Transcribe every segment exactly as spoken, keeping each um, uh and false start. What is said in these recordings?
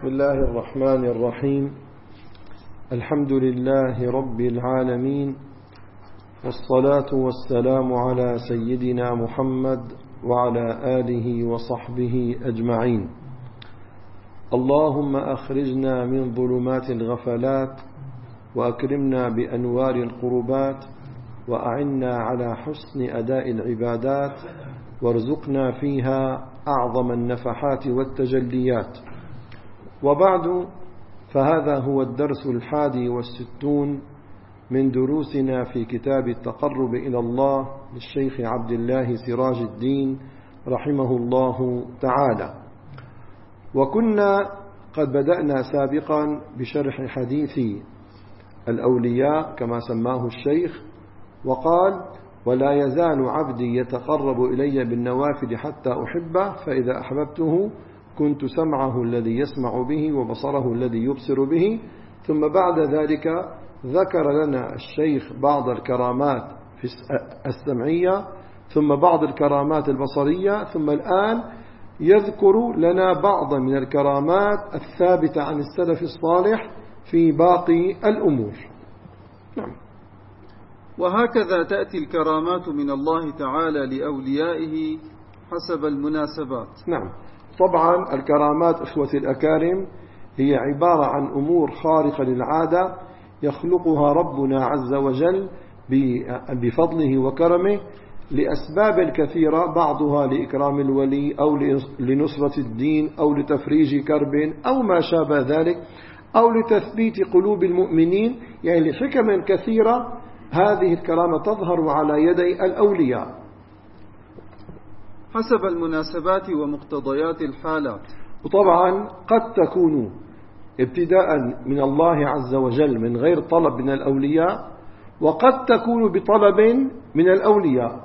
بسم الله الرحمن الرحيم. الحمد لله رب العالمين، والصلاة والسلام على سيدنا محمد وعلى آله وصحبه أجمعين. اللهم أخرجنا من ظلمات الغفلات وأكرمنا بأنوار القربات، وأعنا على حسن أداء العبادات، وارزقنا فيها أعظم النفحات والتجليات. وبعد، فهذا هو الدرس الحادي والستون من دروسنا في كتاب التقرب إلى الله للشيخ عبد الله سراج الدين رحمه الله تعالى. وكنا قد بدأنا سابقا بشرح حديث الأولياء كما سماه الشيخ، وقال: ولا يزال عبدي يتقرب إلي بالنوافل حتى أحبه، فإذا أحببته كنت سمعه الذي يسمع به وبصره الذي يبصر به. ثم بعد ذلك ذكر لنا الشيخ بعض الكرامات السمعية، ثم بعض الكرامات البصرية، ثم الآن يذكر لنا بعض من الكرامات الثابتة عن السلف الصالح في باقي الأمور. نعم. وهكذا تأتي الكرامات من الله تعالى لأوليائه حسب المناسبات. نعم. طبعا الكرامات إخوتي الأكارم هي عبارة عن أمور خارقة للعادة يخلقها ربنا عز وجل بفضله وكرمه لأسباب كثيرة، بعضها لإكرام الولي أو لنصرة الدين أو لتفريج كرب أو ما شابه ذلك، أو لتثبيت قلوب المؤمنين، يعني لحكم كثيرة. هذه الكرامة تظهر على يدي الأولياء حسب المناسبات ومقتضيات الحالات. وطبعا قد تكون ابتداء من الله عز وجل من غير طلب من الأولياء، وقد تكون بطلب من الأولياء.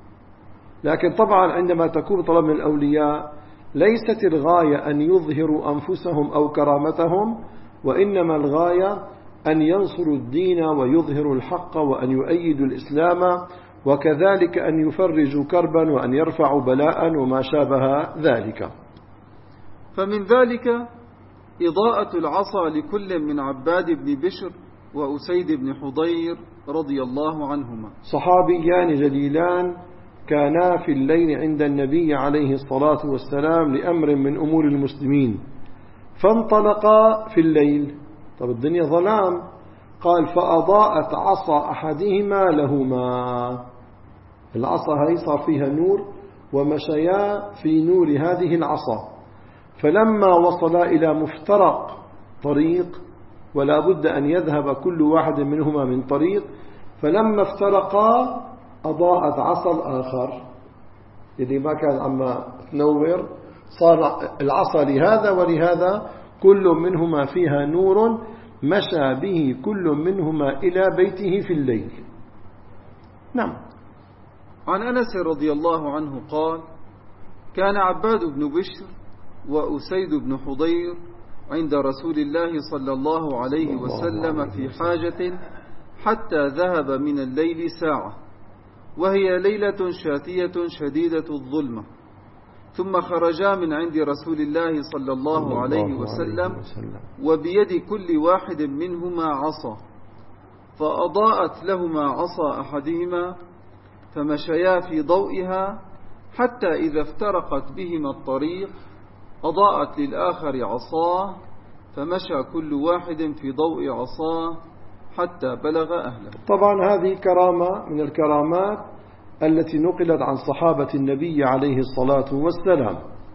لكن طبعا عندما تكون طلب من الأولياء ليست الغاية أن يظهروا أنفسهم أو كرامتهم، وإنما الغاية أن ينصروا الدين ويظهروا الحق وأن يؤيدوا الإسلام، وكذلك أن يفرجوا كربا وأن يرفعوا بلاء وما شابه ذلك. فمن ذلك إضاءة العصا لكل من عباد بن بشر وأسيد بن حضير رضي الله عنهما، صحابيان جليلان كانا في الليل عند النبي عليه الصلاة والسلام لأمر من أمور المسلمين، فانطلقا في الليل. طب الدنيا ظلام، قال: فأضاءت عصا أحدهما لهما. العصا هي صار فيها نور، ومشيا في نور هذه العصا. فلما وصلا إلى مفترق طريق، ولا بد أن يذهب كل واحد منهما من طريق، فلما افترقا أضاءت عصا الآخر، يعني ما كان عما تنور، صار العصا لهذا ولهذا كل منهما فيها نور مشى به كل منهما إلى بيته في الليل. نعم. عن أنس رضي الله عنه قال: كان عباد بن بشر وأسيد بن حضير عند رسول الله صلى الله عليه وسلم في حاجة حتى ذهب من الليل ساعة، وهي ليلة شاتية شديدة الظلمة، ثم خرجا من عند رسول الله صلى الله عليه وسلم وبيد كل واحد منهما عصا، فأضاءت لهما عصا أحدهما، فمشيا في ضوئها حتى إذا افترقت بهما الطريق أضاءت للآخر عصاه، فمشى كل واحد في ضوء عصاه حتى بلغ أهله. طبعا هذه كرامة من الكرامات التي نقلت عن صحابة النبي عليه الصلاة والسلام.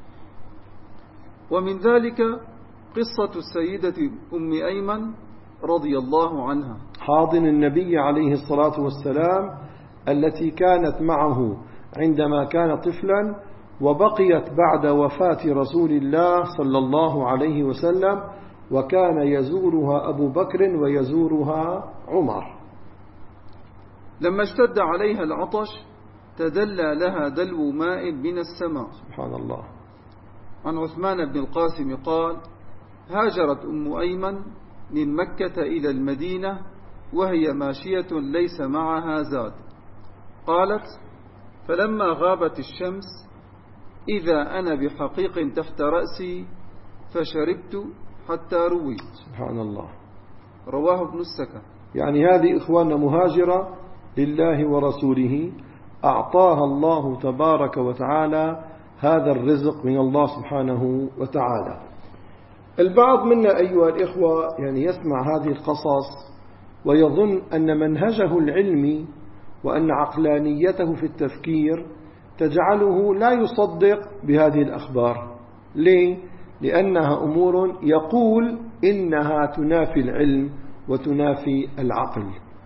ومن ذلك قصة السيدة أم أيمن رضي الله عنها، حاضن النبي عليه الصلاة والسلام، التي كانت معه عندما كان طفلا، وبقيت بعد وفاة رسول الله صلى الله عليه وسلم، وكان يزورها أبو بكر ويزورها عمر. لما اشتد عليها العطش تدلى لها دلو ماء من السماء. سبحان الله. عن عثمان بن القاسم قال: هاجرت أم أيمن من مكة إلى المدينة وهي ماشية ليس معها زاد. قالت: فلما غابت الشمس إذا أنا بحقيق تحت رأسي، فشربت حتى رويت. سبحان الله. رواه ابن السكن. يعني هذه إخواننا مهاجرة لله ورسوله، أعطاها الله تبارك وتعالى هذا الرزق من الله سبحانه وتعالى. البعض منا أيها الإخوة يعني يسمع هذه القصص ويظن أن منهجه العلمي وأن عقلانيته في التفكير تجعله لا يصدق بهذه الأخبار. ليه؟ لأنها أمور يقول إنها تنافي العلم وتنافي العقل،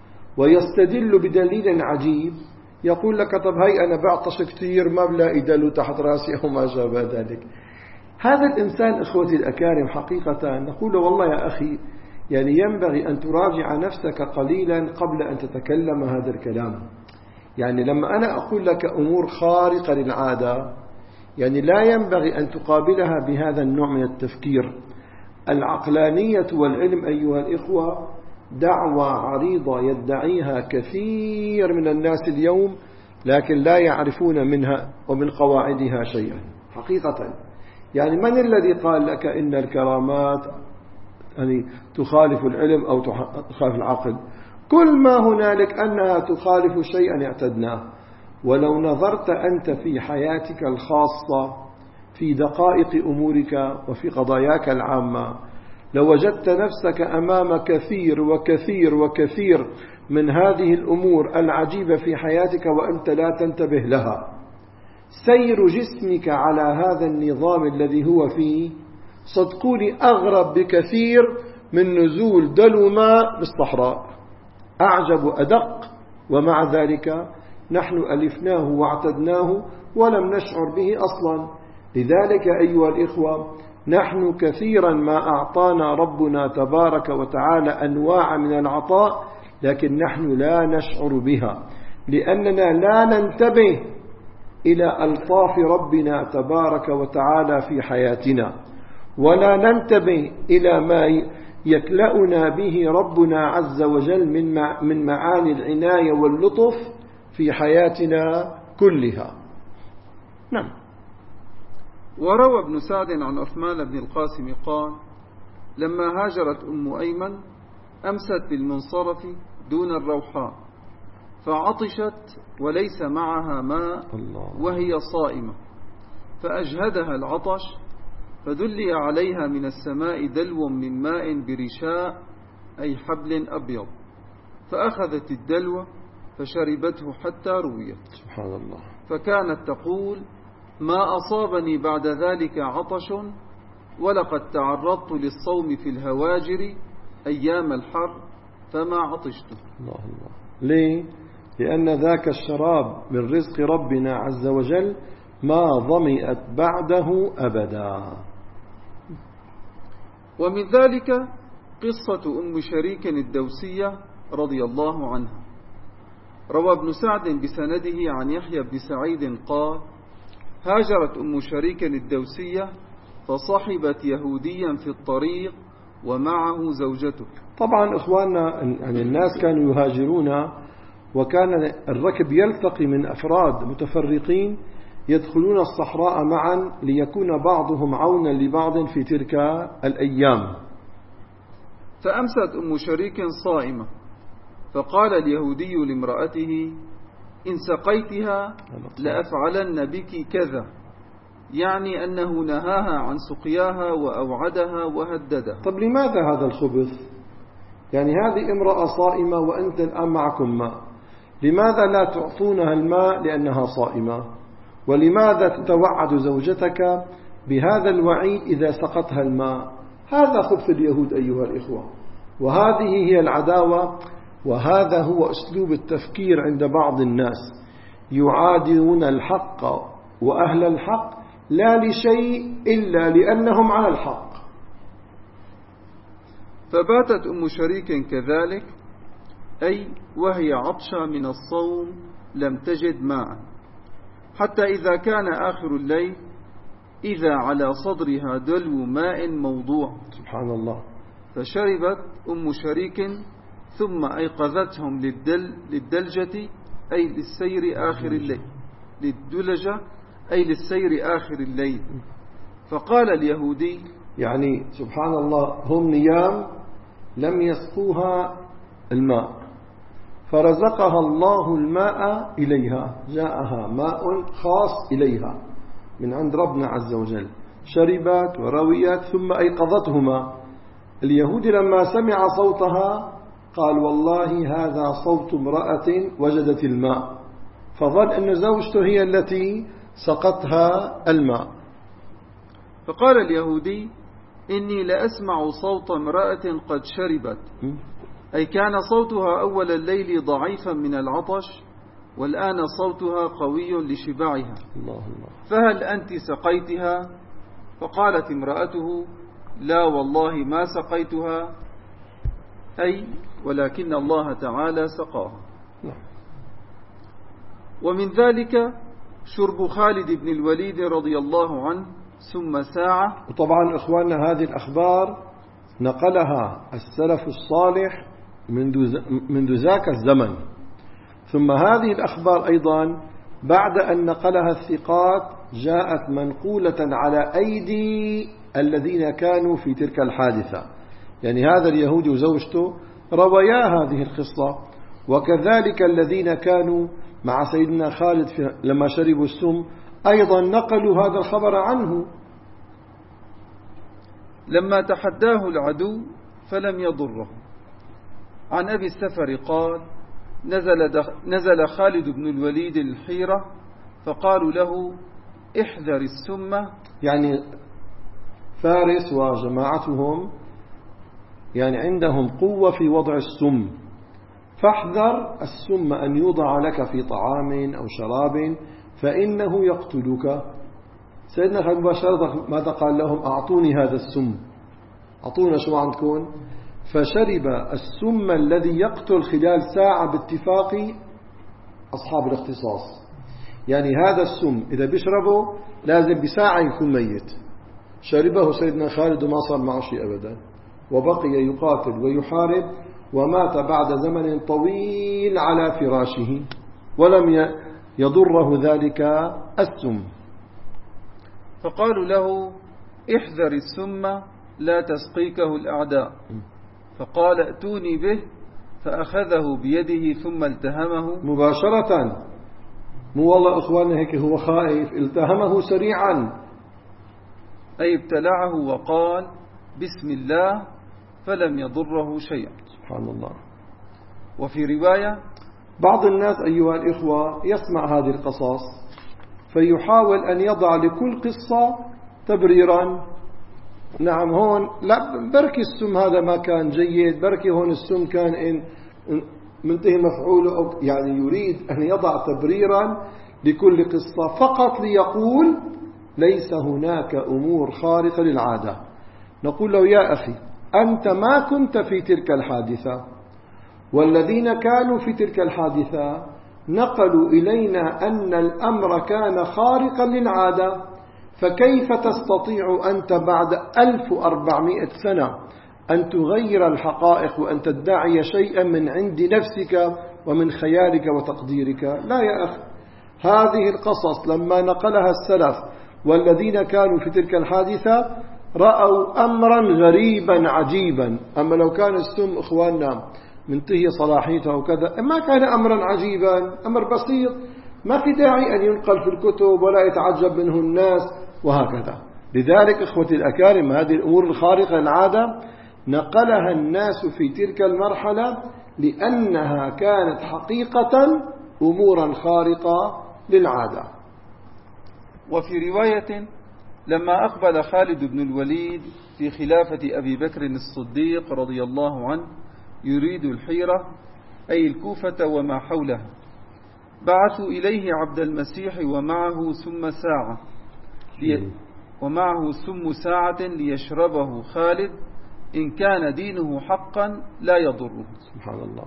ويستدل بدليل عجيب يقول لك طب هاي أنا بعطش كثير ما بلاقي دلو تحت راسي أو ما شابه ذلك. هذا الإنسان إخوتي الأكارم حقيقة نقول والله يا أخي يعني ينبغي أن تراجع نفسك قليلا قبل أن تتكلم هذا الكلام. يعني لما أنا أقول لك أمور خارقة للعادة يعني لا ينبغي أن تقابلها بهذا النوع من التفكير. العقلانية والعلم أيها الإخوة دعوة عريضة يدعيها كثير من الناس اليوم، لكن لا يعرفون منها ومن قواعدها شيئا حقيقة. يعني من الذي قال لك إن الكرامات يعني تخالف العلم أو تخالف العقل؟ كل ما هنالك أنها تخالف شيئا اعتدناه. ولو نظرت أنت في حياتك الخاصة في دقائق أمورك وفي قضاياك العامة لوجدت نفسك أمام كثير وكثير وكثير من هذه الأمور العجيبة في حياتك وأنت لا تنتبه لها. سير جسمك على هذا النظام الذي هو فيه صدقوني أغرب بكثير من نزول دلو ماء بالصحراء، أعجب أدق، ومع ذلك نحن ألفناه واعتدناه ولم نشعر به أصلا. لذلك أيها الإخوة نحن كثيرا ما أعطانا ربنا تبارك وتعالى أنواع من العطاء لكن نحن لا نشعر بها، لأننا لا ننتبه إلى ألطاف ربنا تبارك وتعالى في حياتنا، ولا ننتبه إلى ما يكلأنا به ربنا عز وجل من معاني العناية واللطف في حياتنا كلها. نعم. وروى ابن سعد عن عثمان بن القاسم قال: لما هاجرت أم أيمن أمست بالمنصرف دون الروحاء فعطشت وليس معها ماء وهي صائمة، فأجهدها العطش فدلي عليها من السماء دلو من ماء برشاء أي حبل أبيض، فأخذت الدلو فشربته حتى رويت. سبحان الله. فكانت تقول: ما أصابني بعد ذلك عطش، ولقد تعرضت للصوم في الهواجر أيام الحر فما عطشت. الله الله. ليه؟ لأن ذاك الشراب من رزق ربنا عز وجل ما ظمئت بعده أبدا. ومن ذلك قصة أم شريك الدوسية رضي الله عنها. روى ابن سعد بسنده عن يحيى بن سعيد قال: هاجرت أم شريك الدوسية فصحبت يهوديا في الطريق ومعه زوجته. طبعا إخواننا يعني الناس كانوا يهاجرون وكان الركب يلتقي من أفراد متفرقين يدخلون الصحراء معا ليكون بعضهم عونا لبعض في تلك الأيام. فأمست أم شريك صائمة، فقال اليهودي لامرأته: إن سقيتها لأفعلن بك كذا، يعني أنه نهاها عن سقياها وأوعدها وهددها. طب لماذا هذا الخبث؟ يعني هذه امرأة صائمة وأنت الآن معكم ماء، لماذا لا تعطونها الماء لأنها صائمة؟ ولماذا تتوعد زوجتك بهذا الوعيد إذا سقطها الماء؟ هذا خبث اليهود أيها الإخوة، وهذه هي العداوة، وهذا هو أسلوب التفكير عند بعض الناس، يعادون الحق وأهل الحق لا لشيء إلا لأنهم على الحق. فباتت أم شريك كذلك، أي وهي عطشة من الصوم لم تجد ماء، حتى إذا كان آخر الليل إذا على صدرها دلو ماء موضوع. سبحان الله. فشربت أم شريك ثم أيقظتهم للدل للدلجة أي للسير آخر الليل للدلجة أي للسير آخر الليل. فقال اليهودي: يعني سبحان الله هم نيام لم يسقوها الماء، فرزقها الله الماء إليها، جاءها ماء خاص إليها من عند ربنا عز وجل، شربت ورويت ثم أيقظتهما. اليهود لما سمع صوتها قال والله هذا صوت امرأة وجدت الماء، فظن أن زوجته هي التي سقتها الماء. فقال اليهودي إني لأسمع صوت امرأة قد شربت، أي كان صوتها أول الليل ضعيفا من العطش، والآن صوتها قوي لشبعها. الله الله. فهل أنت سقيتها؟ فقالت امرأته لا والله ما سقيتها، أي ولكن الله تعالى سقاها. ومن ذلك شرب خالد بن الوليد رضي الله عنه ثم ساعة. وطبعا إخواننا هذه الأخبار نقلها السلف الصالح منذ ذاك الزمن، ثم هذه الأخبار أيضا بعد أن نقلها الثقات جاءت منقولة على أيدي الذين كانوا في تلك الحادثة، يعني هذا اليهودي وزوجته رويا هذه القصة، وكذلك الذين كانوا مع سيدنا خالد لما شربوا السم أيضا نقلوا هذا الخبر عنه. لما تحداه العدو فلم يضره. عن أبي السفر قال نزل, نزل خالد بن الوليد الحيرة فقالوا له احذر السم، يعني فارس وجماعتهم يعني عندهم قوة في وضع السم، فاحذر السم أن يوضع لك في طعام أو شراب فإنه يقتلك. سيدنا خالد مباشرة ماذا قال لهم؟ أعطوني هذا السم، أعطونا شو عندكم. فشرب السم الذي يقتل خلال ساعة باتفاق أصحاب الاختصاص، يعني هذا السم إذا بيشربه لازم بساعة يكون ميت. شربه سيدنا خالد وما صار معه شيء أبدا، وبقي يقاتل ويحارب، ومات بعد زمن طويل على فراشه ولم يضره ذلك السم. فقالوا له احذر السم لا تسقيكه الأعداء، فقال ائتوني به، فأخذه بيده ثم التهمه مباشرة. مو والله إخواننا هيك هو خائف، التهمه سريعا، أي ابتلعه وقال بسم الله، فلم يضره شيئا. سبحان الله. وفي رواية بعض الناس أيها الإخوة يسمع هذه القصص فيحاول أن يضع لكل قصة تبريرا. نعم هون لا بركي السم هذا ما كان جيد، بركي هون السم كان إن منتهي مفعوله، أو يعني يريد أن يضع تبريرا لكل قصة فقط ليقول ليس هناك أمور خارقة للعادة. نقول له يا أخي أنت ما كنت في تلك الحادثة، والذين كانوا في تلك الحادثة نقلوا إلينا أن الأمر كان خارقا للعادة، فكيف تستطيع أنت بعد ألف وأربعمائة سنة أن تغير الحقائق وأن تدعي شيئا من عند نفسك ومن خيالك وتقديرك؟ لا يا أخي، هذه القصص لما نقلها السلف والذين كانوا في تلك الحادثة رأوا أمرا غريبا عجيبا. أما لو كان السم إخواننا منتهي صلاحيته وكذا ما كان أمرا عجيبا، أمر بسيط ما في داعي أن ينقل في الكتب ولا يتعجب منه الناس وهكذا. لذلك إخوتي الأكارم هذه الأمور الخارقة للعادة نقلها الناس في تلك المرحلة لأنها كانت حقيقة أمورا خارقة للعادة. وفي رواية لما أقبل خالد بن الوليد في خلافة أبي بكر الصديق رضي الله عنه يريد الحيرة أي الكوفة وما حولها، بعثوا إليه عبد المسيح ومعه سم ساعة لي ومعه سم ساعة ليشربه خالد، إن كان دينه حقا لا يضره. سبحان الله.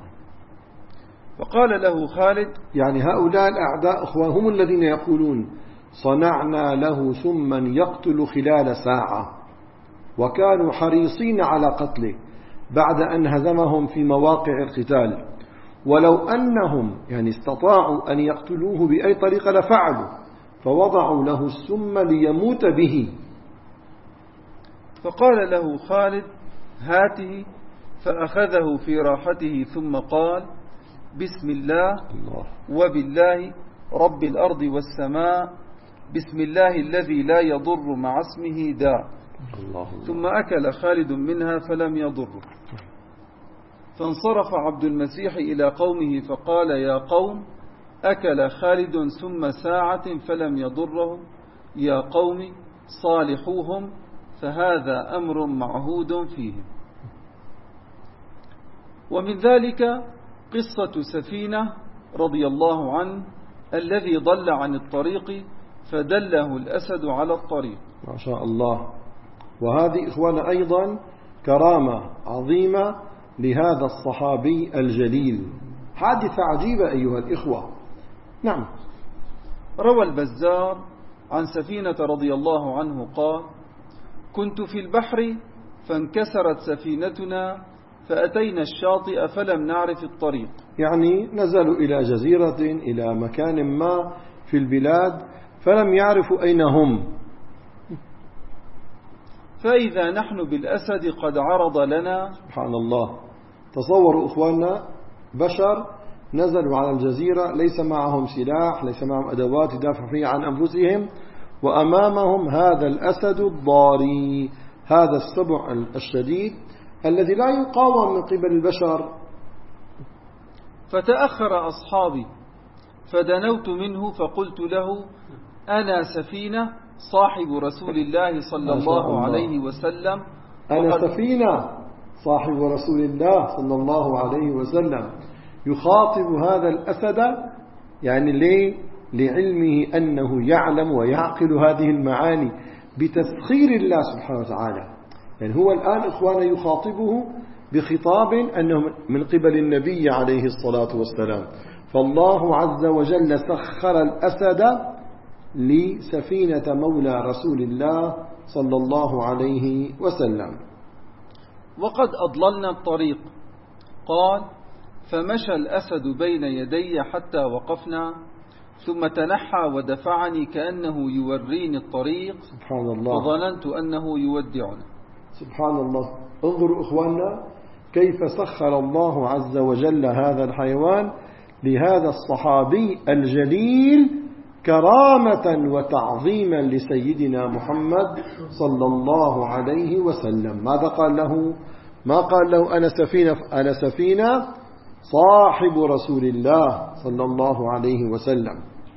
فقال له خالد يعني هؤلاء الأعداء أخوان هم الذين يقولون صنعنا له سما يقتل خلال ساعة، وكانوا حريصين على قتله بعد أن هزمهم في مواقع القتال، ولو أنهم يعني استطاعوا أن يقتلوه بأي طريقة لفعلوا، فوضعوا له السم ليموت به. فقال له خالد: هاته. فأخذه في راحته ثم قال: بسم الله وبالله رب الأرض والسماء، بسم الله الذي لا يضر مع اسمه داء. ثم أكل خالد منها فلم يضره. فانصرف عبد المسيح إلى قومه فقال: يا قوم، أكل خالد ثم ساعة فلم يضره، يا قوم صالحوهم، فهذا أمر معهود فيهم. ومن ذلك قصة سفينة رضي الله عنه الذي ضل عن الطريق فدله الأسد على الطريق. ما شاء الله. وهذه إخوانا أيضا كرامة عظيمة لهذا الصحابي الجليل، حادثة عجيبة أيها الإخوة. نعم. روى البزار عن سفينة رضي الله عنه قال: كنت في البحر فانكسرت سفينتنا فأتينا الشاطئ فلم نعرف الطريق. يعني نزلوا إلى جزيرة إلى مكان ما في البلاد فلم يعرفوا أين هم، فإذا نحن بالأسد قد عرض لنا. سبحان الله. تصوروا إخواننا، بشر نزلوا على الجزيرة ليس معهم سلاح، ليس معهم أدوات يدافعوا فيها عن أنفسهم، وأمامهم هذا الأسد الضاري، هذا السبع الشديد الذي لا يقاوم من قبل البشر. فتأخر أصحابي فدنوت منه فقلت له: أنا سفينة صاحب رسول الله صلى الله عليه وسلم. أنا سفينة صاحب رسول الله صلى الله عليه وسلم. يخاطب هذا الأسد، يعني ليه؟ لعلمه أنه يعلم ويعقل هذه المعاني بتسخير الله سبحانه وتعالى. يعني هو الآن إخوانا يخاطبه بخطاب أنه من قبل النبي عليه الصلاة والسلام. فالله عز وجل سخر الأسد لسفينة مولى رسول الله صلى الله عليه وسلم. وقد أضللنا الطريق. قال: فمشى الأسد بين يدي حتى وقفنا، ثم تنحى ودفعني كأنه يوريني الطريق. سبحان الله. وظننت أنه يودعنا. سبحان الله. انظروا إخواننا كيف سخر الله عز وجل هذا الحيوان لهذا الصحابي الجليل كرامة وتعظيما لسيدنا محمد صلى الله عليه وسلم. ماذا قال له؟ ما قال له أنا سفينة، أنا سفينة صاحب رسول الله صلى الله عليه وسلم.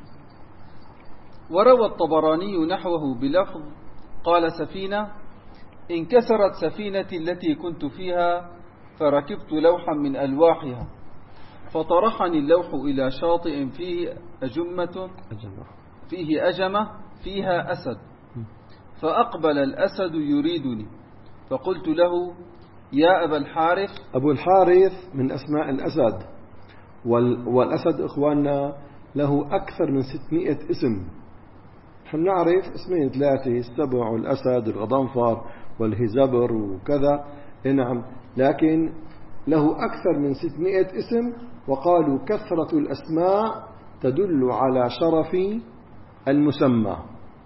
وروى الطبراني نحوه بلفظ قال: سفينة انكسرت سفينتي التي كنت فيها فركبت لوحا من ألواحها فطرحني اللوح إلى شاطئ فيه أجمة فيه أجمة فيها أسد، فأقبل الأسد يريدني فقلت له: يا أبا الحارث. أبو الحارث من أسماء الأسد، والأسد إخواننا له أكثر من ستمائة اسم. نحن نعرف اسمين ثلاثة: السبع والأسد والغضنفر والهزبر وكذا، نعم، لكن له أكثر من ستمائة اسم. وقالوا كثرة الأسماء تدل على شرف المسمى.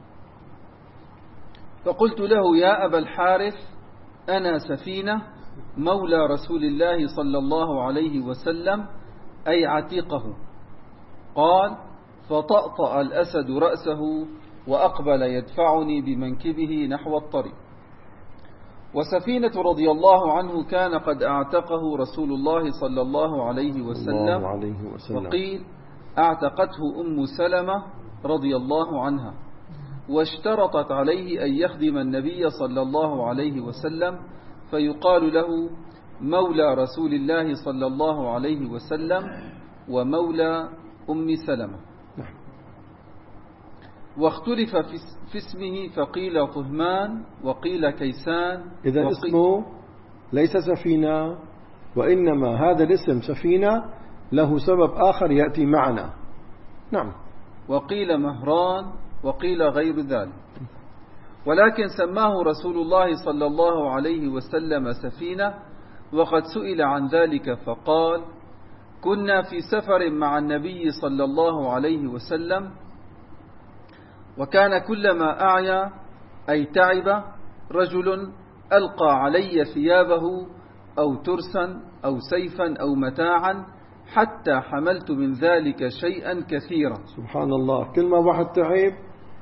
فقلت له: يا أبا الحارث، أنا سفينة مولى رسول الله صلى الله عليه وسلم، أي عتيقه. قال: فطأطأ الأسد رأسه وأقبل يدفعني بمنكبه نحو الطريق. وسفينة رضي الله عنه كان قد اعتقه رسول الله صلى الله عليه وسلم، وقيل اعتقته أم سلمة رضي الله عنها، واشترطت عليه أن يخدم النبي صلى الله عليه وسلم، فيقال له مولى رسول الله صلى الله عليه وسلم ومولى أم سلمة. واختلف في اسمه فقيل طهمان وقيل كيسان. إذا اسمه ليس سفينة، وإنما هذا الاسم سفينة له سبب آخر يأتي معنا. نعم. وقيل مهران وقيل غير ذلك، ولكن سماه رسول الله صلى الله عليه وسلم سفينة. وقد سئل عن ذلك فقال: كنا في سفر مع النبي صلى الله عليه وسلم، وكان كلما أعيا أي تعب رجل ألقى علي ثيابه أو ترسا أو سيفا أو متاعا حتى حملت من ذلك شيئا كثيرا. سبحان الله، كل ما واحد تعب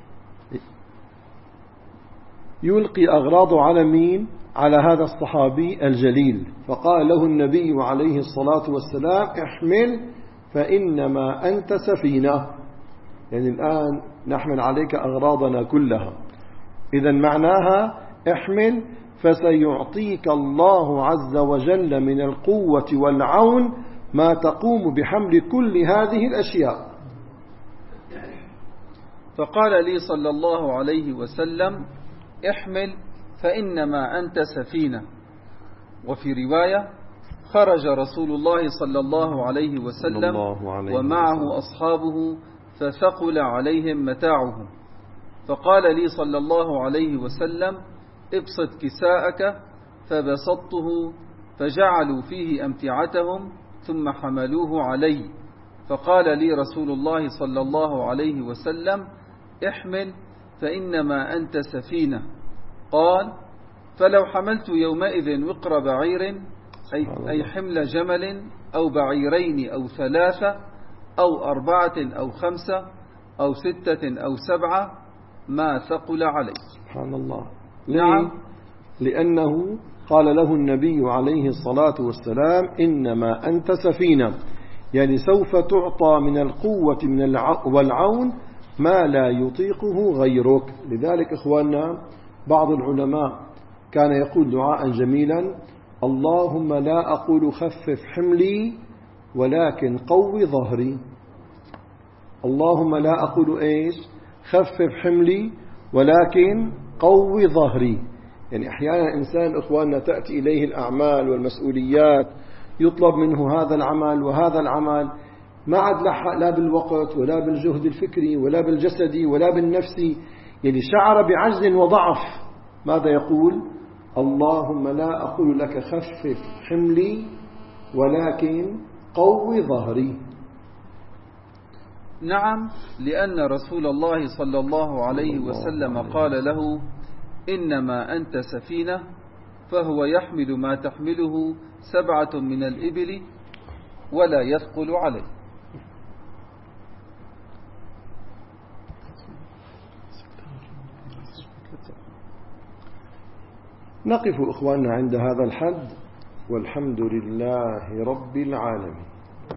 يلقي أغراضه على مين؟ على هذا الصحابي الجليل. فقال له النبي عليه الصلاة والسلام: احمل فإنما أنت سفينة. يعني الآن نحمل عليك أغراضنا كلها، إذا معناها احمل فسيعطيك الله عز وجل من القوة والعون ما تقوم بحمل كل هذه الأشياء. فقال لي صلى الله عليه وسلم: احمل فإنما أنت سفينة. وفي رواية: خرج رسول الله صلى الله عليه وسلم ومعه أصحابه فثقل عليهم متاعهم، فقال لي صلى الله عليه وسلم: ابسط كساءك، فبسطته فجعلوا فيه أمتعتهم ثم حملوه علي، فقال لي رسول الله صلى الله عليه وسلم: احمل فإنما أنت سفينة. قال: فلو حملت يومئذ وقر بعير أي حمل جمل أو بعيرين أو ثلاثة أو أربعة أو خمسة أو ستة أو سبعة ما ثقل علي. سبحان الله. نعم، لأنه قال له النبي عليه الصلاة والسلام: إنما أنت سفينة، يعني سوف تعطى من القوة من والعون ما لا يطيقه غيرك. لذلك إخواننا بعض العلماء كان يقول دعاء جميلا: اللهم لا أقول خفف حملي ولكن قوي ظهري. اللهم لا أقول إيش؟ خفف حملي ولكن قوي ظهري. يعني أحيانا إنسان إخواننا تأتي إليه الأعمال والمسؤوليات، يطلب منه هذا العمل وهذا العمل، ما عاد لحق لا بالوقت ولا بالجهد الفكري ولا بالجسدي ولا بالنفسي، يعني شعر بعجز وضعف. ماذا يقول؟ اللهم لا أقول لك خفف حملي ولكن قوي ظهري. نعم، لأن رسول الله صلى الله عليه وسلم قال له: إنما أنت سفينة، فهو يحمل ما تحمله سبعة من الإبل ولا يثقل عليه. نقف إخواننا عند هذا الحد، والحمد لله رب العالمين.